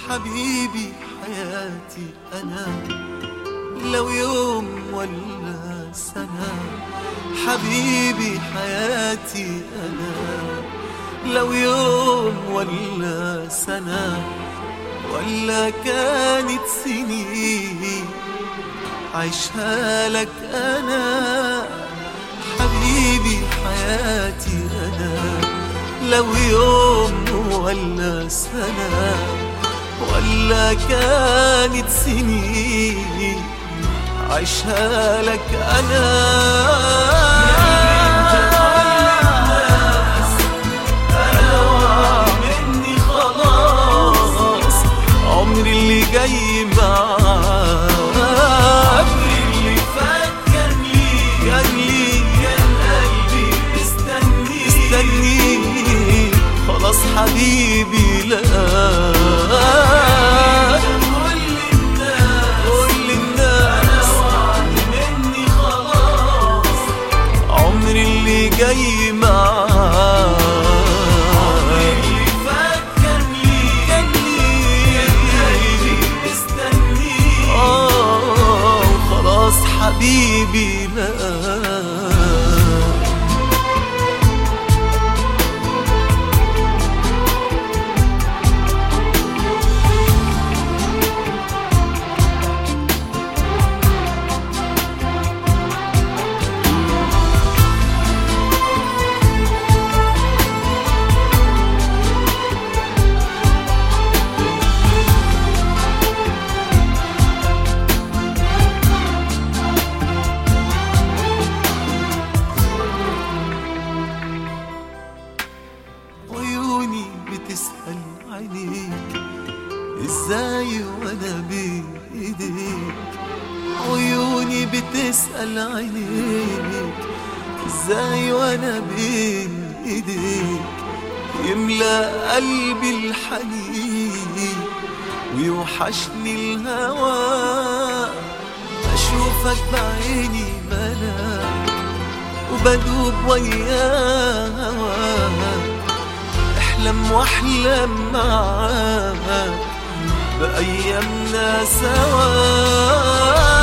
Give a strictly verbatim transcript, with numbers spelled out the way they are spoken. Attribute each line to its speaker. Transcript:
Speaker 1: حبيبي حياتي أنا، لو يوم ولا سنة. حبيبي حياتي أنا، لو يوم ولا سنة ولا كانت سنين عيشها لك أنا. حبيبي حياتي أنا، لو يوم ولا سنة ولا كانت سنين عيشها لك أنا. عمري اللي جاي معاك، عمري اللي فات كان لي كان لي كان قلبي مستني مستني خلاص حبيبي لا. كل الناس كل الناس وعد مني خلاص، عمري اللي جاي معاك. حبيبي لا. بتسأل عينيك ازاي وانا بين ايديك، عيوني بتسأل عينيك ازاي وانا بين ايديك. يملى قلبي الحنين ويوحشني الهوى، اشوفك بعيني ملاك وبدوب ويا هواك. احلم واحلم معاك بأيامنا سوا.